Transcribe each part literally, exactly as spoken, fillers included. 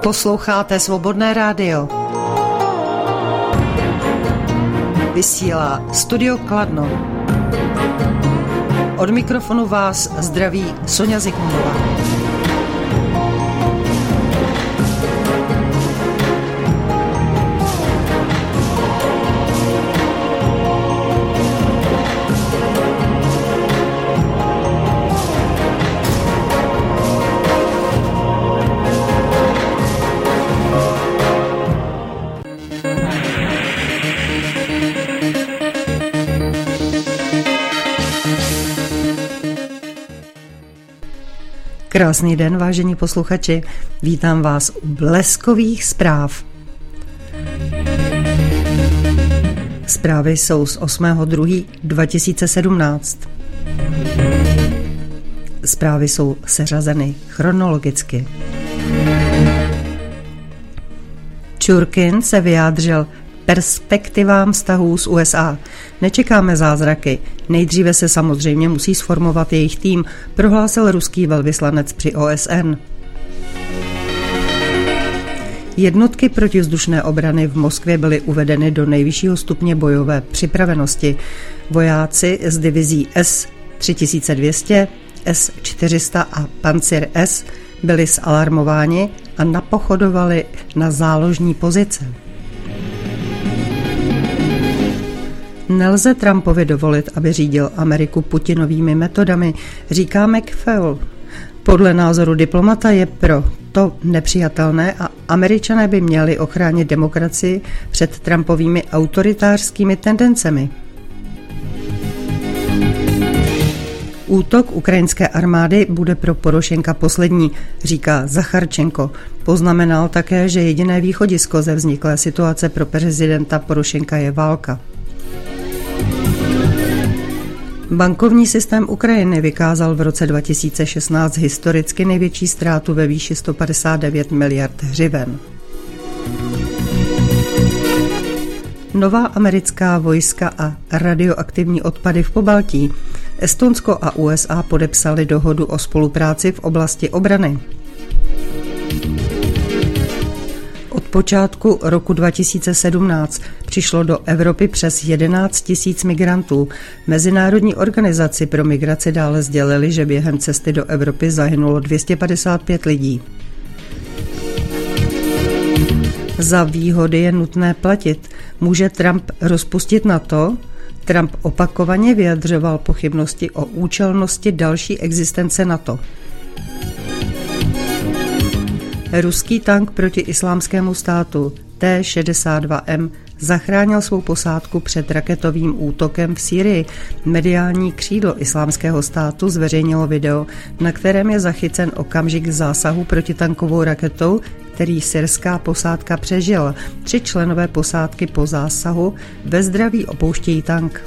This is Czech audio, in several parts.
Posloucháte Svobodné rádio. Vysílá Studio Kladno. Od mikrofonu vás zdraví Soňa Zikmundová. Krásný den, vážení posluchači, vítám vás u bleskových zpráv. Zprávy jsou z osmého druhého dva tisíce sedmnáct. Zprávy jsou seřazeny chronologicky. Churkin se vyjádřil perspektivám vztahů s U S A. Nečekáme zázraky. Nejdříve se samozřejmě musí sformovat jejich tým, prohlásil ruský velvyslanec při O S N. Jednotky protivzdušné obrany v Moskvě byly uvedeny do nejvyššího stupně bojové připravenosti. Vojáci z divizí S tři tisíce dvě stě, S čtyři sta a Pancir S byli zalarmováni a napochodovali na záložní pozice. Nelze Trumpovi dovolit, aby řídil Ameriku Putinovými metodami, říká McFaul. Podle názoru diplomata je pro to nepřijatelné a Američané by měli ochránit demokracii před Trumpovými autoritářskými tendencemi. Útok ukrajinské armády bude pro Porošenka poslední, říká Zacharčenko. Poznamenal také, že jediné východisko ze vzniklé situace pro prezidenta Porošenka je válka. Bankovní systém Ukrajiny vykázal v roce dva tisíce šestnáct historicky největší ztrátu ve výši sto padesát devět miliard hřiven. Nová americká vojska a radioaktivní odpady v Pobaltí. Estonsko a U S A podepsali dohodu o spolupráci v oblasti obrany. Od počátku roku dva tisíce sedmnáct přišlo do Evropy přes jedenáct tisíc migrantů. Mezinárodní organizaci pro migraci dále sdělili, že během cesty do Evropy zahynulo dvě stě padesát pět lidí. Za výhody je nutné platit. Může Trump rozpustit NATO? Trump opakovaně vyjadřoval pochybnosti o účelnosti další existence NATO. Ruský tank proti islámskému státu T šedesát dva M zachránil svou posádku před raketovým útokem v Sýrii. Mediální křídlo islámského státu zveřejnilo video, na kterém je zachycen okamžik zásahu protitankovou raketou, který syrská posádka přežila. Tři členové posádky po zásahu ve zdraví opouštějí tank.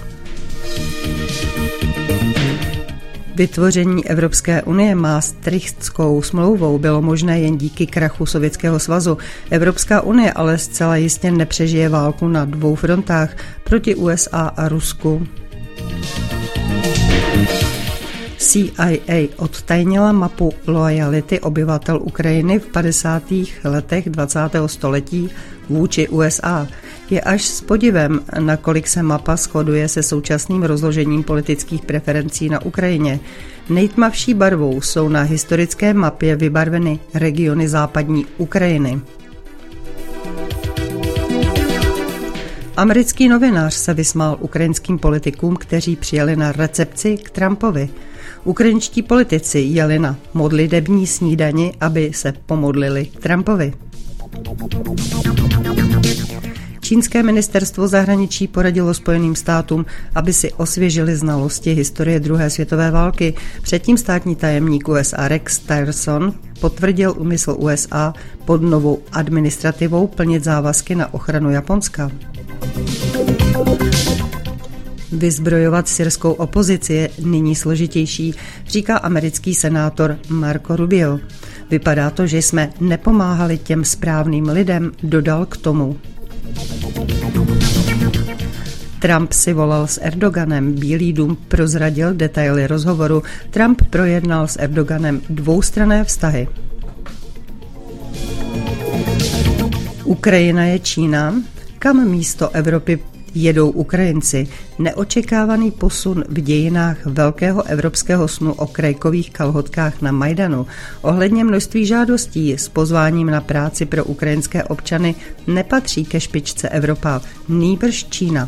Vytvoření Evropské unie Maastrichtskou smlouvou bylo možné jen díky krachu Sovětského svazu. Evropská unie ale zcela jistě nepřežije válku na dvou frontách proti U S A a Rusku. C I A odtajnila mapu loajality obyvatel Ukrajiny v padesátých letech dvacátého století vůči U S A. Je až s podivem, nakolik se mapa shoduje se současným rozložením politických preferencí na Ukrajině. Nejtmavší barvou jsou na historické mapě vybarveny regiony západní Ukrajiny. Americký novinář se vysmál ukrajinským politikům, kteří přijeli na recepci k Trumpovi. Ukrajinští politici jeli na modlitební snídani, aby se pomodlili Trumpovi. Čínské ministerstvo zahraničí poradilo Spojeným státům, aby si osvěžili znalosti historie druhé světové války. Předtím státní tajemník U S A Rex Tillerson potvrdil úmysl U S A pod novou administrativou plnit závazky na ochranu Japonska. Vyzbrojovat syrskou opozici je nyní složitější, říká americký senátor Marco Rubio. Vypadá to, že jsme nepomáhali těm správným lidem, dodal k tomu. Trump si volal s Erdoganem, Bílý dům prozradil detaily rozhovoru. Trump projednal s Erdoganem dvoustranné vztahy. Ukrajina je Čína? Kam místo Evropy jedou Ukrajinci? Neočekávaný posun v dějinách velkého evropského snu o krajkových kalhotkách na Majdanu. Ohledně množství žádostí s pozváním na práci pro ukrajinské občany nepatří ke špičce Evropa, nýbrž Čína.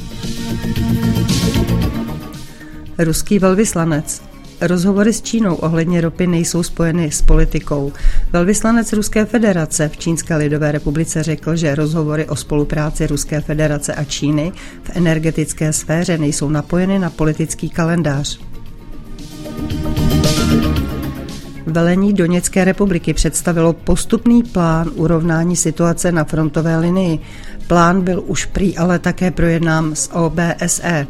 Ruský velvyslanec. Rozhovory s Čínou ohledně ropy nejsou spojeny s politikou. Velvyslanec Ruské federace v Čínské lidové republice řekl, že rozhovory o spolupráci Ruské federace a Číny v energetické sféře nejsou napojeny na politický kalendář. Velení Doněcké republiky představilo postupný plán urovnání situace na frontové linii. Plán byl už prý ale také projednán s O B S E.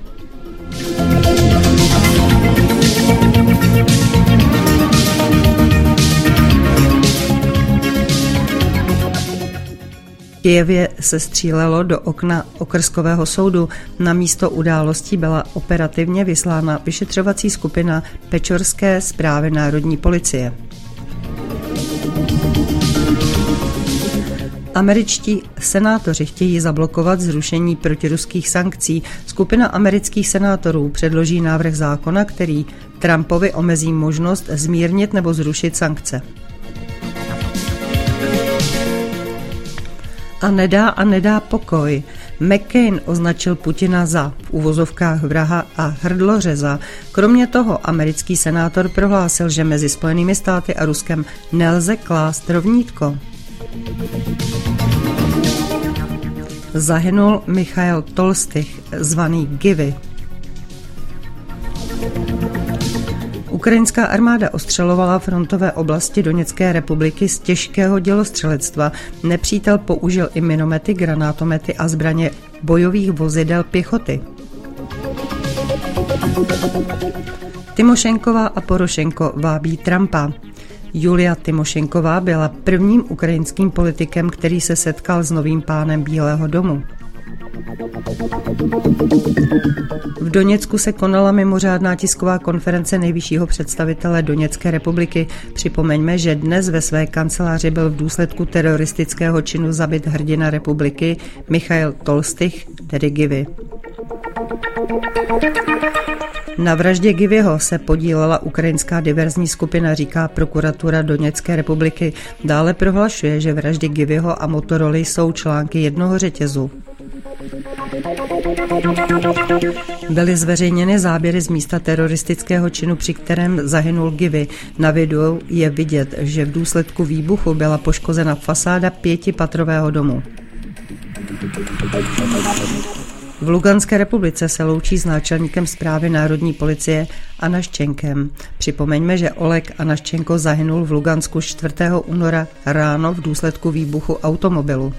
V Kyjevě se střílelo do okna okrskového soudu. Na místo událostí byla operativně vyslána vyšetřovací skupina Pečorské správy národní policie. Američtí senátoři chtějí zablokovat zrušení protiruských sankcí. Skupina amerických senátorů předloží návrh zákona, který Trumpovi omezí možnost zmírnit nebo zrušit sankce. A nedá a nedá pokoj. McCain označil Putina za v uvozovkách vraha a hrdlořeza. Kromě toho americký senátor prohlásil, že mezi Spojenými státy a Ruskem nelze klást rovnítko. Zahynul Michail Tolstych, zvaný Givy. Ukrajinská armáda ostřelovala frontové oblasti Doněcké republiky z těžkého dělostřelectva. Nepřítel použil i minomety, granátomety a zbraně bojových vozidel pěchoty. Tymošenková a Porošenko vábí Trumpa. Julia Tymošenková byla prvním ukrajinským politikem, který se setkal s novým pánem Bílého domu. V Doněcku se konala mimořádná tisková konference nejvyššího představitele Doněcké republiky. Připomeňme, že dnes ve své kanceláři byl v důsledku teroristického činu zabit hrdina republiky Michail Tolstych, tedy Givy. Na vraždě Givyho se podílela ukrajinská diverzní skupina, říká prokuratura Doněcké republiky. Dále prohlašuje, že vraždy Givyho a Motoroly jsou články jednoho řetězu. Byly zveřejněny záběry z místa teroristického činu, při kterém zahynul Givy. Na videu je vidět, že v důsledku výbuchu byla poškozena fasáda pětipatrového domu. V Luganské republice se loučí s náčelníkem správy národní policie Anaščenkem. Připomeňme, že Oleg Anaščenko zahynul v Lugansku čtvrtého února ráno v důsledku výbuchu automobilu.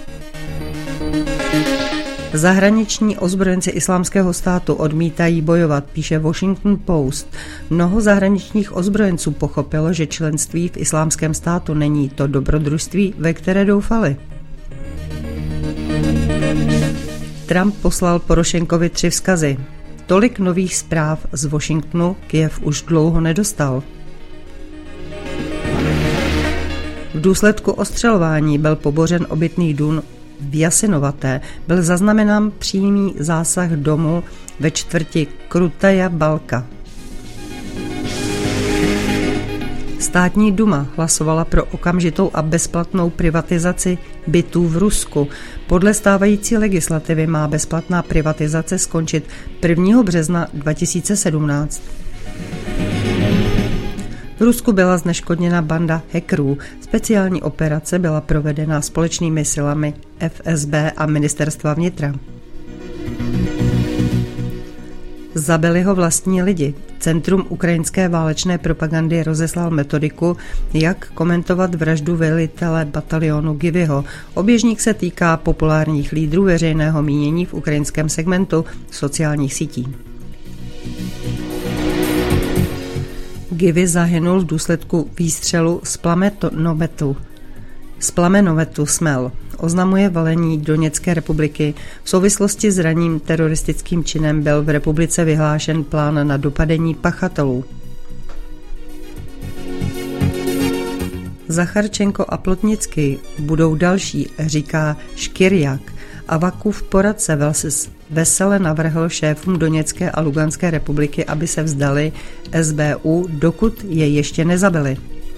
Zahraniční ozbrojenci Islámského státu odmítají bojovat, píše Washington Post. Mnoho zahraničních ozbrojenců pochopilo, že členství v Islámském státu není to dobrodružství, ve které doufali. Trump poslal Porošenkovi tři vzkazy. Tolik nových zpráv z Washingtonu Kyjev už dlouho nedostal. V důsledku ostřelování byl pobořen obytný dům v Jasinovaté. Byl zaznamenán přímý zásah domu ve čtvrti Krutaja Balka. Státní duma hlasovala pro okamžitou a bezplatnou privatizaci bytů v Rusku. Podle stávající legislativy má bezplatná privatizace skončit prvního března dva tisíce sedmnáct. V Rusku byla zneškodněna banda hackerů. Speciální operace byla provedena společnými silami F S B a ministerstva vnitra. Zabili ho vlastní lidi. Centrum ukrajinské válečné propagandy rozeslal metodiku, jak komentovat vraždu velitele batalionu Givyho. Oběžník se týká populárních lídrů veřejného mínění v ukrajinském segmentu sociálních sítí. Givy zahynul v důsledku výstřelu z plamenometu. Z plamenometu Smel, oznamuje velení Doněcké republiky. V souvislosti s ranním teroristickým činem byl v republice vyhlášen plán na dopadení pachatelů. Zacharčenko a Plotnický budou další, říká Škirjak. Avakův poradce vesele navrhl šéfům Doněcké a Luganské republiky, aby se vzdali S B U, dokud je ještě nezabili.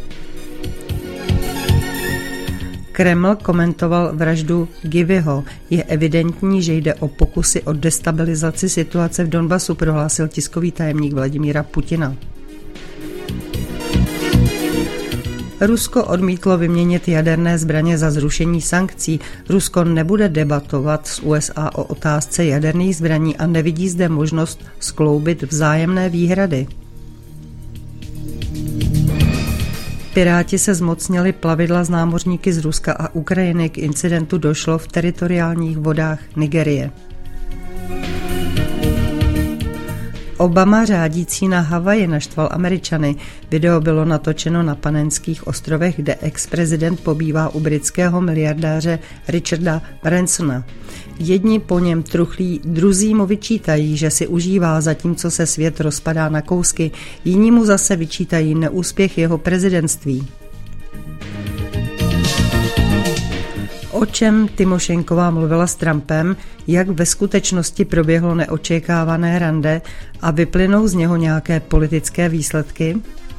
Kreml komentoval vraždu Giviho. Je evidentní, že jde o pokusy o destabilizaci situace v Donbasu, prohlásil tiskový tajemník Vladimíra Putina. Rusko odmítlo vyměnit jaderné zbraně za zrušení sankcí. Rusko nebude debatovat s U S A o otázce jaderných zbraní a nevidí zde možnost skloubit vzájemné výhrady. Piráti se zmocnili plavidla s námořníky z Ruska a Ukrajiny. K incidentu došlo v teritoriálních vodách Nigérie. Obama řádící na Havaji naštval Američany. Video bylo natočeno na Panenských ostrovech, kde ex-prezident pobývá u britského miliardáře Richarda Bransona. Jedni po něm truchlí, druzí mu vyčítají, že si užívá, zatímco se svět rozpadá na kousky. Jiní mu zase vyčítají neúspěch jeho prezidentství. O čem Tymošenková mluvila s Trumpem, jak ve skutečnosti proběhlo neočekávané rande a vyplynou z něho nějaké politické výsledky?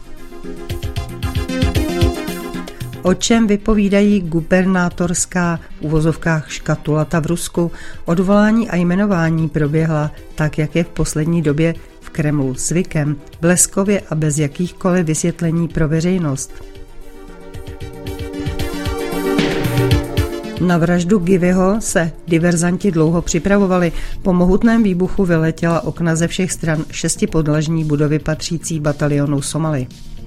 O čem vypovídají gubernátorská v uvozovkách škatulata v Rusku? Odvolání a jmenování proběhla tak, jak je v poslední době v Kremlu zvykem, bleskově a bez jakýchkoliv vysvětlení pro veřejnost. Na vraždu Giviho se diverzanti dlouho připravovali. Po mohutném výbuchu vyletěla okna ze všech stran šestipodlažní budovy patřící batalionu Somali.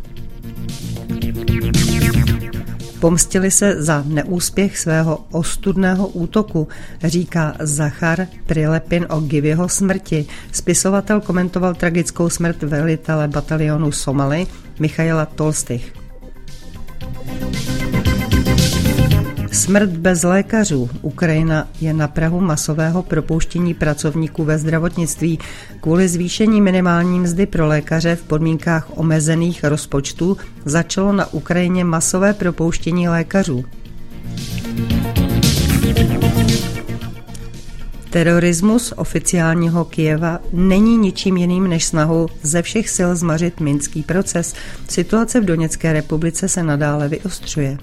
Pomstili se za neúspěch svého ostudného útoku, říká Zachar Prilepin o Giviho smrti. Spisovatel komentoval tragickou smrt velitele batalionu Somali Michaila Tolstych. Smrt bez lékařů. Ukrajina je na prahu masového propouštění pracovníků ve zdravotnictví. Kvůli zvýšení minimální mzdy pro lékaře v podmínkách omezených rozpočtů začalo na Ukrajině masové propouštění lékařů. Terorismus oficiálního Kyjeva není ničím jiným než snahou ze všech sil zmařit minský proces. Situace v Doněcké republice se nadále vyostřuje.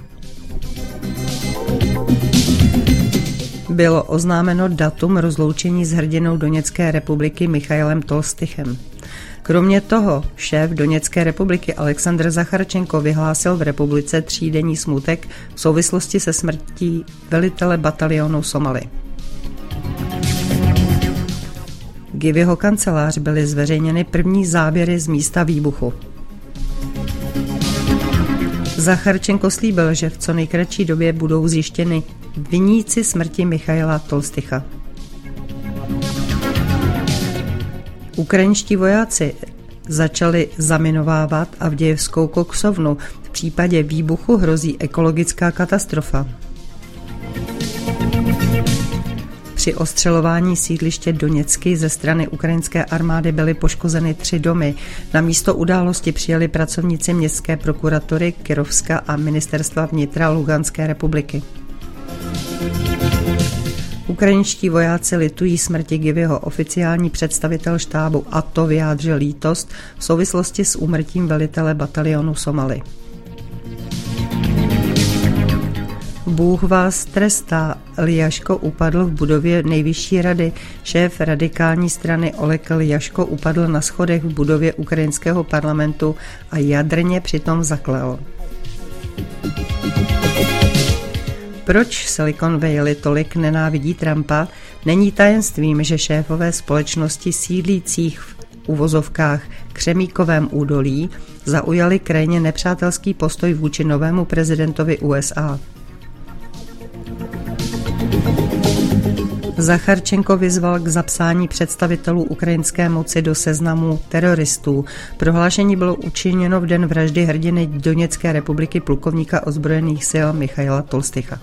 Bylo oznámeno datum rozloučení s hrdinou Doněcké republiky Michailem Tolstychem. Kromě toho šéf Doněcké republiky Alexandr Zacharčenko vyhlásil v republice třídenní smutek v souvislosti se smrtí velitele batalionu Somali. Giviho kancelář byly zveřejněny první záběry z místa výbuchu. Zacharčenko slíbil, že v co nejkratší době budou zjištěny viníci smrti Michaila Tolstycha. Ukrajinští vojáci začali zaminovávat Avdějevskou koksovnu. V případě výbuchu hrozí ekologická katastrofa. Při ostřelování sídliště Doněcky ze strany ukrajinské armády byly poškozeny tři domy. Na místo události přijeli pracovníci městské prokuratury Kyrovska a ministerstva vnitra Luganské republiky. Ukrajinští vojáci litují smrti Giviho. Oficiální představitel štábu A T O vyjádřil lítost v souvislosti s úmrtím velitele batalionu Somali. Bůh vás trestá. Ljaško upadl v budově nejvyšší rady. Šéf radikální strany Oleg Ljaško upadl na schodech v budově ukrajinského parlamentu a jadrně přitom zaklel. Proč Silicon Valley tolik nenávidí Trumpa? Není tajemstvím, že šéfové společnosti sídlících v uvozovkách Křemíkovém údolí zaujali krajně nepřátelský postoj vůči novému prezidentovi U S A. Zacharčenko vyzval k zapsání představitelů ukrajinské moci do seznamu teroristů. Prohlášení bylo učiněno v den vraždy hrdiny Doněcké republiky plukovníka ozbrojených sil Michaila Tolstycha.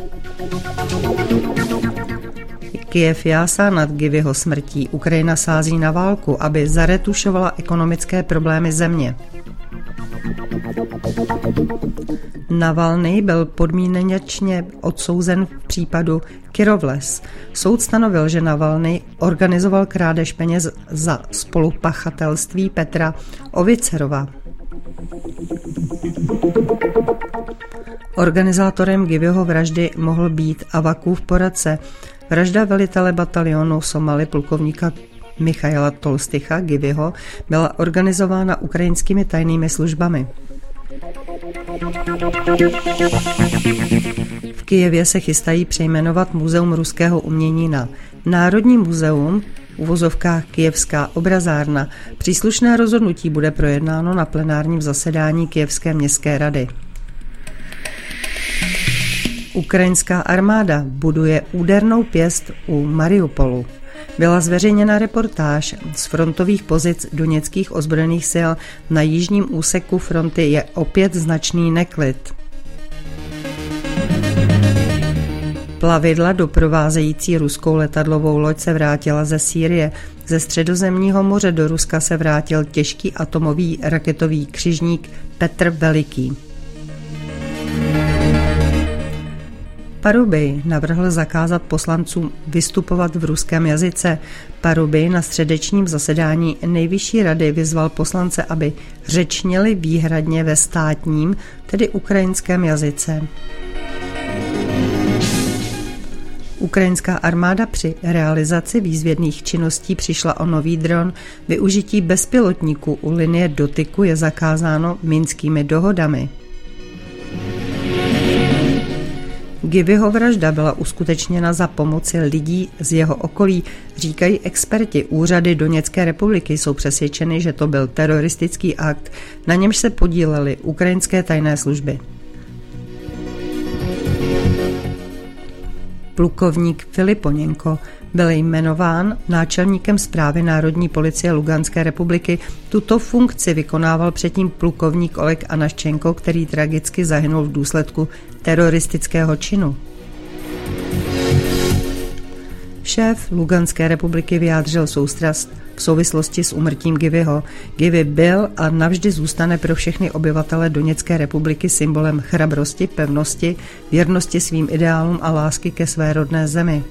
Kyjev jásá nad Giviho smrtí. Ukrajina sází na válku, aby zaretušovala ekonomické problémy země. Navalnyj byl podmínečně odsouzen v případu Kirovles. Soud stanovil, že Navalnyj organizoval krádež peněz za spolupachatelství Petra Ovicerova. Organizátorem Giviho vraždy mohl být Avakův poradce. Vražda velitele batalionu Somali plukovníka Michaila Tolstycha Giviho byla organizována ukrajinskými tajnými službami. V Kyjevě se chystají přejmenovat Muzeum ruského umění na Národní muzeum, v uvozovkách Kyjevská obrazárna. Příslušné rozhodnutí bude projednáno na plenárním zasedání Kyjevské městské rady. Ukrajinská armáda buduje údernou pěst u Mariupolu. Byla zveřejněna reportáž z frontových pozic doněckých ozbrojených sil. Na jižním úseku fronty je opět značný neklid. Plavidla doprovázející ruskou letadlovou loď se vrátila ze Sýrie. Ze Středozemního moře do Ruska se vrátil těžký atomový raketový křižník Petr Veliký. Parubij navrhl zakázat poslancům vystupovat v ruském jazyce. Parubij na středečním zasedání Nejvyšší rady vyzval poslance, aby řečnili výhradně ve státním, tedy ukrajinském jazyce. Ukrajinská armáda při realizaci výzvědných činností přišla o nový dron. Využití bezpilotníků u linie dotyku je zakázáno minskými dohodami. Giviho vražda byla uskutečněna za pomoci lidí z jeho okolí, říkají experti. Úřady Doněcké republiky jsou přesvědčeny, že to byl teroristický akt, na němž se podílely ukrajinské tajné služby. Plukovník Filiponenko byl jmenován náčelníkem správy Národní policie Luganské republiky. Tuto funkci vykonával předtím plukovník Oleg Anaščenko, který tragicky zahynul v důsledku teroristického činu. Šéf Luganské republiky vyjádřil soustrast v souvislosti s úmrtím Giviho. Givi byl a navždy zůstane pro všechny obyvatele Doněcké republiky symbolem chrabrosti, pevnosti, věrnosti svým ideálům a lásky ke své rodné zemi.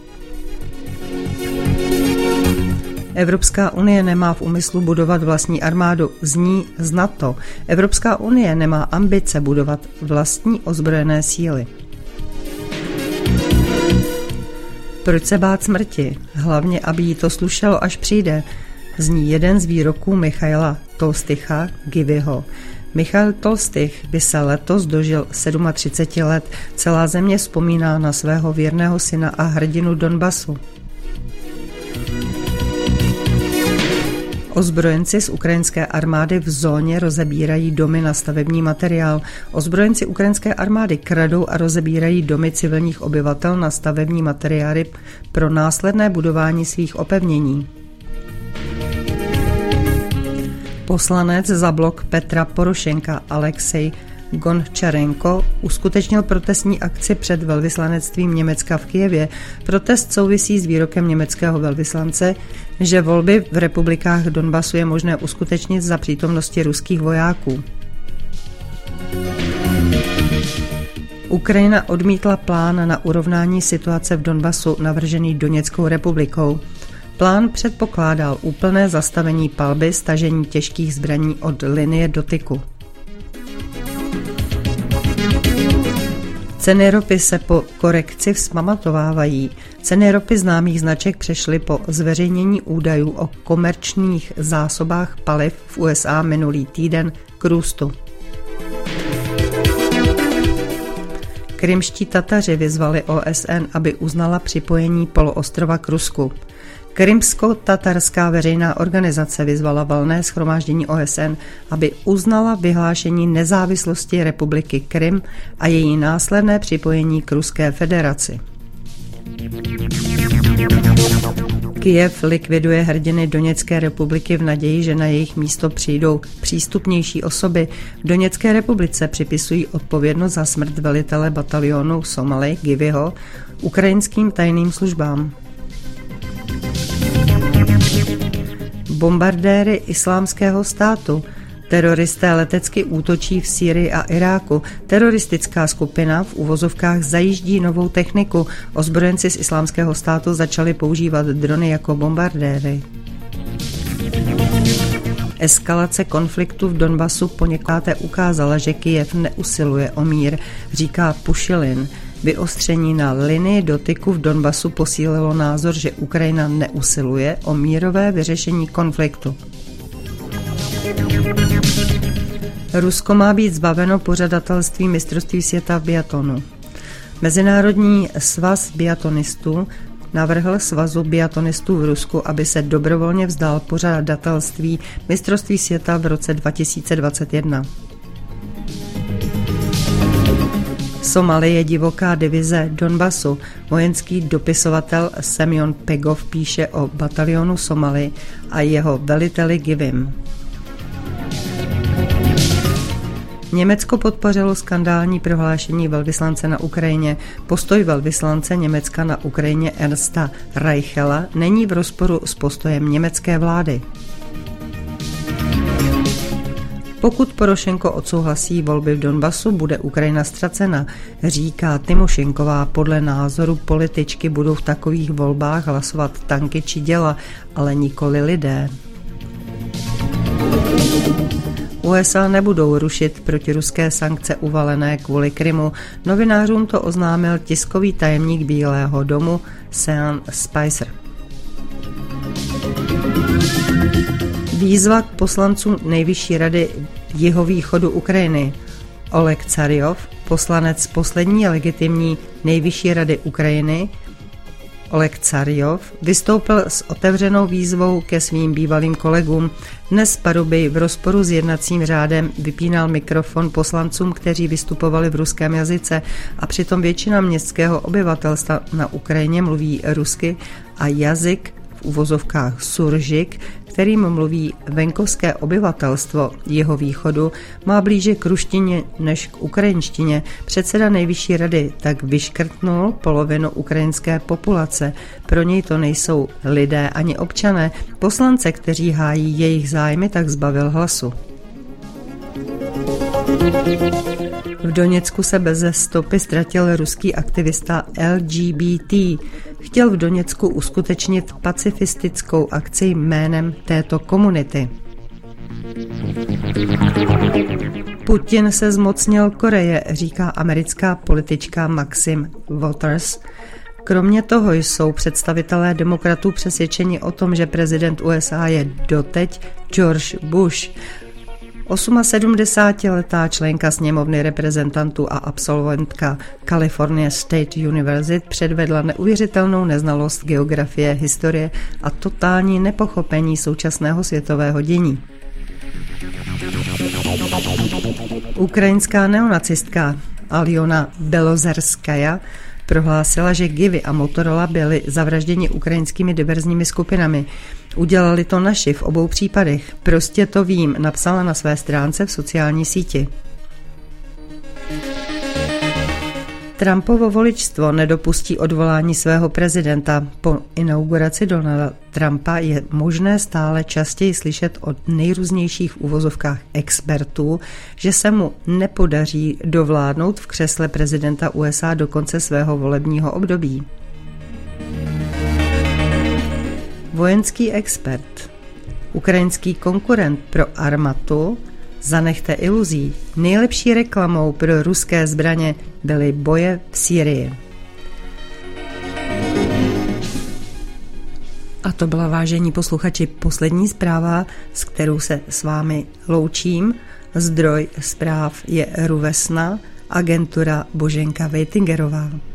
Evropská unie nemá v úmyslu budovat vlastní armádu, zní z NATO. Evropská unie nemá ambice budovat vlastní ozbrojené síly. Proč se bát smrti? Hlavně, aby jí to slušelo, až přijde, zní jeden z výroků Michaila Tolstycha Giviho. Michail Tolstych by se letos dožil třicet sedm let. Celá země vzpomíná na svého věrného syna a hrdinu Donbasu. Ozbrojenci z ukrajinské armády v zóně rozebírají domy na stavební materiál. Ozbrojenci ukrajinské armády kradou a rozebírají domy civilních obyvatel na stavební materiály pro následné budování svých opevnění. Poslanec za blok Petra Porošenka Alexej Gončarenko uskutečnil protestní akci před velvyslanectvím Německa v Kyjevě. Protest souvisí s výrokem německého velvyslance, že volby v republikách Donbasu je možné uskutečnit za přítomnosti ruských vojáků. Ukrajina odmítla plán na urovnání situace v Donbasu navržený Doněckou republikou. Plán předpokládal úplné zastavení palby, stažení těžkých zbraní od linie dotyku. Ceny ropy se po korekci vzpamatovávají. Ceny ropy známých značek přešly po zveřejnění údajů o komerčních zásobách paliv v U S A minulý týden k růstu. Krymští Tataři vyzvali O S N, aby uznala připojení poloostrova k Rusku. Krymsko-tatarská veřejná organizace vyzvala valné shromáždění O S N, aby uznala vyhlášení nezávislosti republiky Krym a její následné připojení k Ruské federaci. Kyjev likviduje hrdiny Doněcké republiky v naději, že na jejich místo přijdou přístupnější osoby. V Doněcké republice připisují odpovědnost za smrt velitele batalionu Somali Giviho ukrajinským tajným službám. Bombardéry Islámského státu Teroristé letecky útočí v Sýrii a Iráku. Teroristická skupina v uvozovkách zajíždí novou techniku. Ozbrojenci z Islámského státu začali používat drony jako bombardéry. Eskalace konfliktu v Donbasu poněkolikáté ukázala, že Kyjev neusiluje o mír, říká Pušilin. Vyostření na linii dotyku v Donbasu posílilo názor, že Ukrajina neusiluje o mírové vyřešení konfliktu. Rusko má být zbaveno pořadatelství mistrovství světa v biatlonu. Mezinárodní svaz biatonistů navrhl svazu biatonistů v Rusku, aby se dobrovolně vzdal pořadatelství mistrovství světa v roce dva tisíce dvacet jedna. Somali je divoká divize Donbasu. Vojenský dopisovatel Semyon Pegov píše o batalionu Somali a jeho veliteli Givim. Německo podpořilo skandální prohlášení velvyslance na Ukrajině. Postoj velvyslance Německa na Ukrajině Ernsta Reichela není v rozporu s postojem německé vlády. Pokud Porošenko odsouhlasí volby v Donbasu, bude Ukrajina ztracena, říká Tymošenková. Podle názoru političky budou v takových volbách hlasovat tanky či děla, ale nikoli lidé. U S A nebudou rušit protiruské sankce uvalené kvůli Krymu. Novinářům to oznámil tiskový tajemník Bílého domu Sean Spicer. Výzva k poslancům Nejvyšší rady jihovýchodu Ukrajiny. Oleg Caryov, poslanec poslední legitimní Nejvyšší rady Ukrajiny, Oleg Caryov vystoupil s otevřenou výzvou ke svým bývalým kolegům. Dnes Paruby v rozporu s jednacím řádem vypínal mikrofon poslancům, kteří vystupovali v ruském jazyce, a přitom většina městského obyvatelstva na Ukrajině mluví rusky a jazyk v uvozovkách suržik, kterým mluví venkovské obyvatelstvo jihovýchodu, má blíže k ruštině než k ukrajinštině. Předseda Nejvyšší rady tak vyškrtnul polovinu ukrajinské populace. Pro něj to nejsou lidé ani občané. Poslance, kteří hájí jejich zájmy, tak zbavil hlasu. V Doněcku se beze stopy ztratil ruský aktivista L G B T. Chtěl v Doněcku uskutečnit pacifistickou akci jménem této komunity. Putin se zmocnil Koreje, říká americká politička Maxine Waters. Kromě toho jsou představitelé demokratů přesvědčeni o tom, že prezident U S A je doteď George Bush. sedmdesátiosmiletá členka sněmovny reprezentantů a absolventka California State University předvedla neuvěřitelnou neznalost geografie, historie a totální nepochopení současného světového dění. Ukrajinská neonacistka Aljona Belozerskaja prohlásila, že Givy a Motorola byli zavražděni ukrajinskými diverzními skupinami. Udělali to naši v obou případech. Prostě to vím, napsala na své stránce v sociální síti. Trumpovo voličstvo nedopustí odvolání svého prezidenta. Po inauguraci Donalda Trumpa je možné stále častěji slyšet od nejrůznějších uvozovkách expertů, že se mu nepodaří dovládnout v křesle prezidenta U S A do konce svého volebního období. Vojenský expert. Ukrajinský konkurent pro armatu, zanechte iluzí, nejlepší reklamou pro ruské zbraně byly boje v Sýrii. A to byla, vážení posluchači, poslední zpráva, s kterou se s vámi loučím. Zdroj zpráv je Ruvesna, agentura Boženka Vejtingerová.